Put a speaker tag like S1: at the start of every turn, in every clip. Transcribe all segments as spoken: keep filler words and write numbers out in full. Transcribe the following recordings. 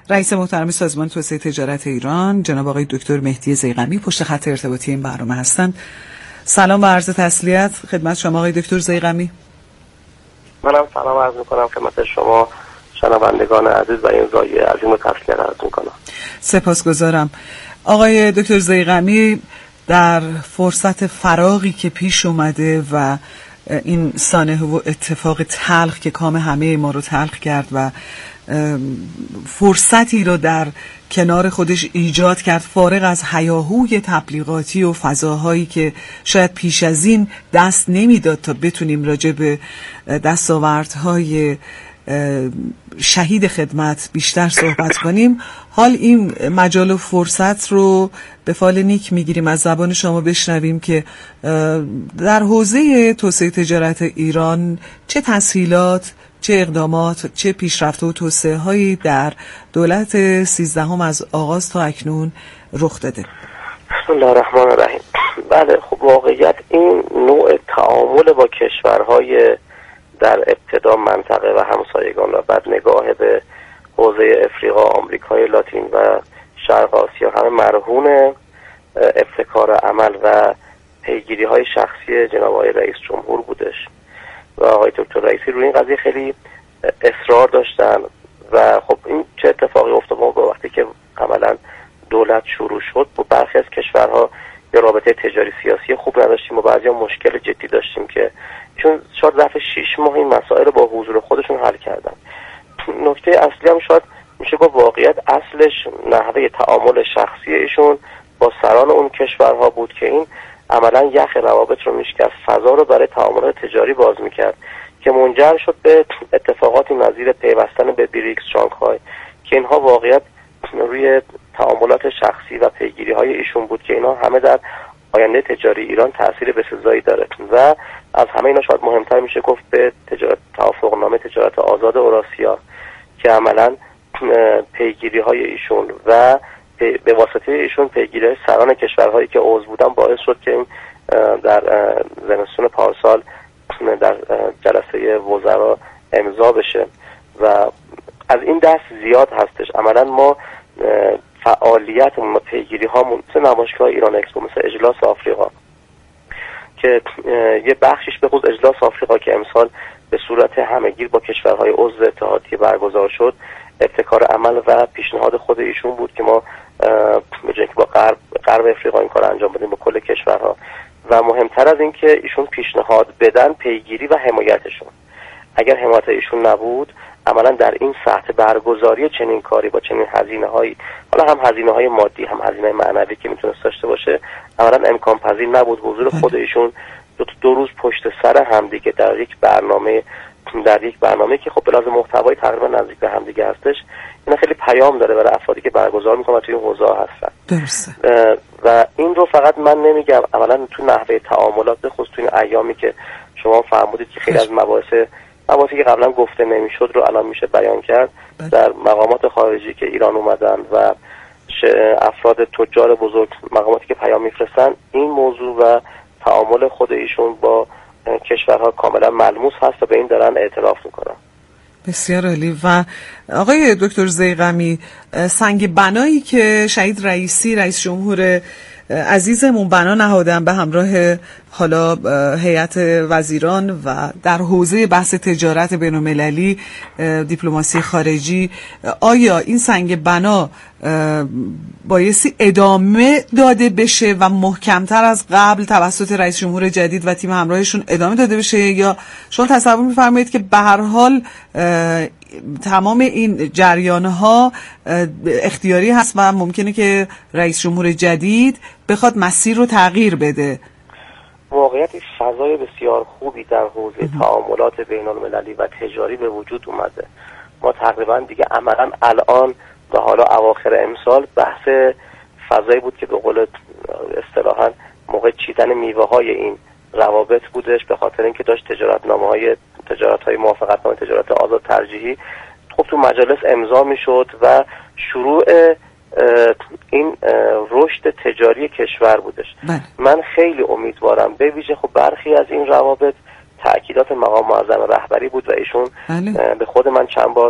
S1: رئیس محترم سازمان توسعه تجارت ایران جناب آقای دکتر مهدی ضیغمی پشت خط ارتباطی این برنامه هستند. سلام و عرض تسلیت خدمت شما آقای دکتر ضیغمی.
S2: منم سلام عرض میکنم خدمت شما شنوندگان عزیز و این رای عظیم تسلیت عرض میکنم.
S1: سپاسگزارم. آقای دکتر ضیغمی، در فرصت فراغی که پیش اومده و این سانحه و اتفاق تلخ که کام همه ما رو تلخ کرد و فرصتی رو در کنار خودش ایجاد کرد، فارغ از هیاهوی تبلیغاتی و فضاهایی که شاید پیش از این دست نمیداد تا بتونیم راجع به دستاوردهای شهید خدمت بیشتر صحبت کنیم، حال این مجال و فرصت رو به فال نیک میگیریم از زبان شما بشنویم که در حوزه توسعه تجارت ایران چه تسهیلات، چه اقدامات، چه پیشرفت و توسعه هایی در دولت سیزدهم از آغاز تا اکنون رخ داده.
S2: بسم الله الرحمن الرحیم. بله، خب واقعیت این نوع تعامل با کشورهای در ابتدا منطقه و همسایگان و بعد نگاه به حوزه افریقا، آمریکای لاتین و شرق آسیا همه مرهون ابتکار عمل و پیگیری های شخصی جناب آقای رئیس جمهور بودش و آقای دکتر رئیسی روی این قضیه خیلی اصرار داشتن و خب این چه اتفاقی افتاد؟ ما با وقتی که عملا دولت شروع شد با برخی از کشورها یا رابطه تجاری سیاسی خوب نداشتیم و بعضی ها مشکل جدی داشتیم که چون شاید ظرف شیش ماه این مسائل با حضور خودشون حل کردن. نکته اصلی هم شاید میشه گفت واقعیت اصلش نحوه تعامل شخصی ایشون با سران اون کشورها بود که این عملا یخ روابط رو میشکست، فضا رو برای تعاملات تجاری باز میکرد که منجر شد به اتفاقاتی نظیر پیوستن به بریکس، شانگهای، که اینها واقعیت روی تعاملات شخصی و پیگیری های ایشون بود که اینها همه در آینده تجاری ایران تأثیر بسزایی داره و از همه اینا شاید مهمتر میشه گفت به تجارت توافقنامه تجارت آزاد اوراسیا که عملا پیگیری های ایشون و به واسطه ایشون پیگیری های سران کشورهایی که عضو بودن باعث شد که این در زمستون پارسال در جلسه وزرا امضا بشه و از این دست زیاد هستش. عملا ما فعالیت و پیگیری ها مثل نمایشگاه ایران اکسپو، مثل اجلاس آفریقا که یه بخشش به خصوص اجلاس آفریقا که امسال به صورت همهگیر با کشورهای عضو اتحادیه برگزار شد، ابتکار عمل و پیشنهاد خود ایشون بود که ما به جای که با غرب غرب افریقا این کار انجام بدیم با کل کشورها و مهمتر از این که ایشون پیشنهاد بدن پیگیری و حمایتشون. اگر حمایت ایشون نبود عملا در این سطح برگزاری چنین کاری با چنین هزینه هایی، حالا هم هزینه های مادی هم هزینه معنوی که میتونست داشته باشه، عملا امکان پذیر نبود حضور خود ایشون دو, دو روز پشت سر همدیگه در یک برنامه در یک برنامه که خب به لحاظ محتوایی تقریبا نزدیک به همدیگه هستش. اینا خیلی پیام داره برای افرادی که برگزار میکنن توی این حوزه هستن.
S1: درسته.
S2: و این رو فقط من نمیگم، عملا تو نحوه تعاملات به خصوص تو این ایامی که شما فرمودید که خیلی از مباحث مباحثی که قبلا گفته نمیشد رو الان میشه بیان کرد بله. در مقامات خارجی که ایران اومدن و افراد تجار بزرگ مقاماتی که پیام میفرستن، این موضوع و تعامل خود ایشون با کشورها کاملا ملموس هست و به این دارن اعتراف میکنن.
S1: بسیار عالی. و آقای دکتر ضیغمی، سنگ بنایی که شهید رئیسی رئیس جمهور عزیزمون بنا نهادن به همراه حالا هیئت وزیران و در حوزه بحث تجارت بین‌المللی، دیپلماسی خارجی، آیا این سنگ بنا بایستی ادامه داده بشه و محکمتر از قبل توسط رئیس جمهور جدید و تیم همراهشون ادامه داده بشه، یا شما تصور می‌فرمایید که به هر حال تمام این جریان‌ها اختیاری هست و ممکنه که رئیس جمهور جدید بخواد مسیر رو تغییر بده؟
S2: واقعیت فضای بسیار خوبی در حوزه تعاملات بین‌المللی و تجاری به وجود اومده. ما تقریبا دیگه عملاً الان و حالا اواخر امسال بحث فضایی بود که به قول اصطلاحاً موقع چیدن میوه‌های این روابط بودش، به خاطر اینکه داشت تجارتنامه‌های تجارت‌های موافقتنامه تجارت آزاد ترجیحی خب تو مجالس امضا میشد و شروع این رشد تجاری کشور بودش. بله. من خیلی امیدوارم، به ویژه خب برخی از این روابط تأکیدات مقام معظم رهبری بود و ایشون بله. به خود من چند بار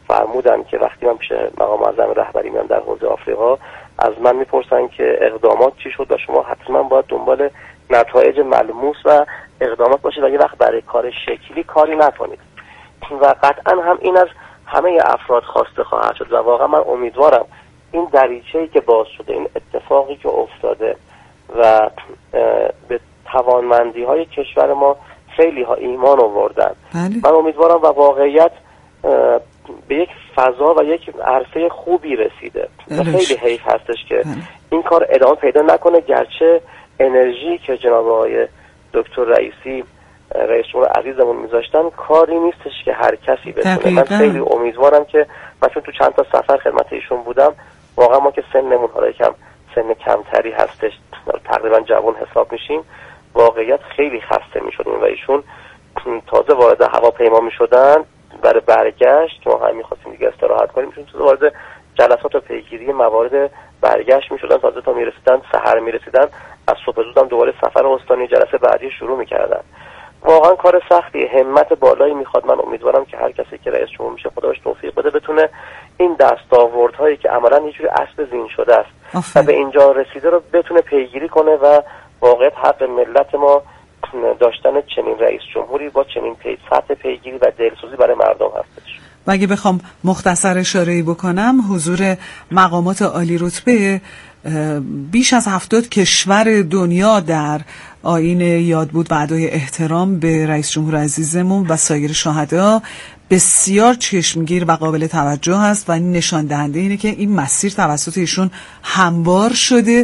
S2: فرمودن که وقتی من پیش مقام معظم رهبری میام در حوزه آفریقا، از من میپرسن که اقدامات چی شد و شما حتما باید دنبال نتایج ملموس و اقدامات باشید و یه وقت برای کار شکلی کاری نکنید و قطعا هم این از همه افراد خواسته خواهد شد و واقعا من امیدوارم این دریچه‌ای که باز شده، این اتفاقی که افتاده و به توانمندی های کشور ما خیلی ها ایمان آوردن. من امیدوارم و واقعیت به یک فضا و یک عرصه خوبی رسیده و خیلی حیف هستش که بله. این کار ادامه پیدا نکنه، گرچه انرژی که جناب آقای دکتر رئیسی رئیس جمهور عزیزمون میذاشتن کاری نیستش که هر کسی بتونه. من خیلی امیدوارم که مثلا تو چند تا سفر خدمت ایشون بودم، واقعا ما که سنمون حالا یکم سن کمتری هستش، تقریبا جوان حساب میشیم، واقعیت خیلی خسته میشدیم و ایشون تازه وارد هواپیما میشدن برای برگشت که ما هم میخواستیم دیگه استراحت کنیم، ایشون تازه وارد جلسات و پیگیری موارد برگشت میشدن، تازه تا میرسیدن سحر میرسیدن از صبح زود هم دوباره سفر استانی جلسه بعدی شروع میکردن. واقعا کار سختی، همت بالایی میخواد. من امیدوارم که هر کسی که رئیس جمهور میشه خدا بهش توفیق بده بتونه این دستاوردهایی که عملاً یه جوری اسب زین شده است و به اینجا رسیده رو بتونه پیگیری کنه و واقعیت حق ملت ما داشتن چنین رئیس جمهوری با چنین پی سطح پیگیری و دلسوزی برای مردم هستش.
S1: و اگه بخوام مختصر اشاره‌ای بکنم، حضور مقامات عالی رتبه بیش از هفتاد کشور دنیا در آیین یادبود و ادای احترام به رئیس جمهور عزیزمون و سایر شهدا بسیار چشمگیر و قابل توجه است و این نشان دهنده اینه که این مسیر توسط ایشون هموار شده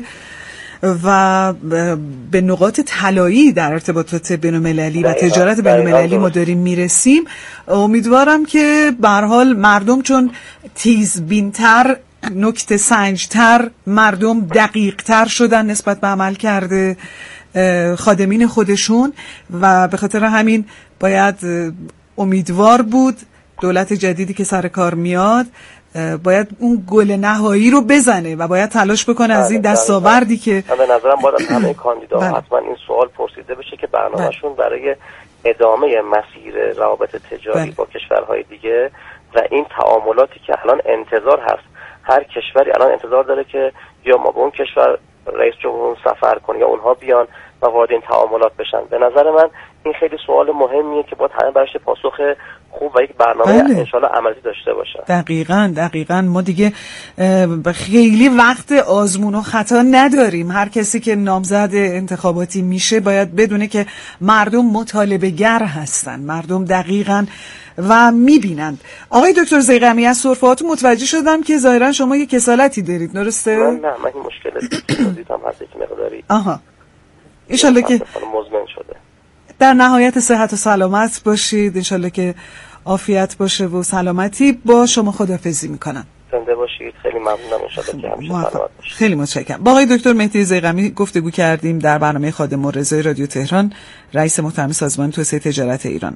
S1: و به نقاط طلایی در ارتباطات بین‌المللی و تجارت بین‌المللی ما داریم میرسیم. امیدوارم که به هر حال مردم چون تیزبین‌تر، نکته سنج‌تر، مردم دقیق‌تر شدن نسبت به عمل کرده خادمین خودشون و به خاطر همین باید امیدوار بود دولت جدیدی که سر کار میاد باید اون گل نهایی رو بزنه و باید تلاش بکنه از این دستاوردی که
S2: من به نظرم باید از همه کاندیداها حتما این سوال پرسیده بشه که برنامه‌شون برای ادامه مسیر روابط تجاری با کشورهای دیگه و این تعاملاتی که الان انتظار هست، هر کشوری الان انتظار داره که یا ما به اون کشور رئیس جمهور سفر کنه یا اونها بیان و وارد این تعاملات بشن. به نظر من این خیلی سوال مهمیه که باید همه براش پاسخ خوب و یک برنامه
S1: بله.
S2: انشالله عملی داشته باشه.
S1: دقیقاً دقیقاً ما دیگه خیلی وقت آزمون و خطا نداریم. هر کسی که نامزد انتخاباتی میشه باید بدونه که مردم مطالبه گر هستن، مردم دقیقاً و میبینند. آقای دکتر ضیغمی از صرفهاتون متوجه شدم که ظاهرا شما یه کسالتی دارید، درسته؟
S2: من نه، من این مشکل دیدم هست یک مقداری.
S1: آها. انشالله که
S2: مزمن شده. در
S1: نهایت صحت و سلامت باشید، انشالله که عافیت باشه و سلامتی. با شما خداحافظی میکنم.
S2: زنده باشید. خیلی ممنونم، انشالله که همیشه سلامت باشید.
S1: خیلی متشکرم. با آقای دکتر مهدی ضیغمی گفتگو کردیم در برنامه خادم الرضا رادیو تهران، رئیس محترم سازمان توسعه تجارت ایران.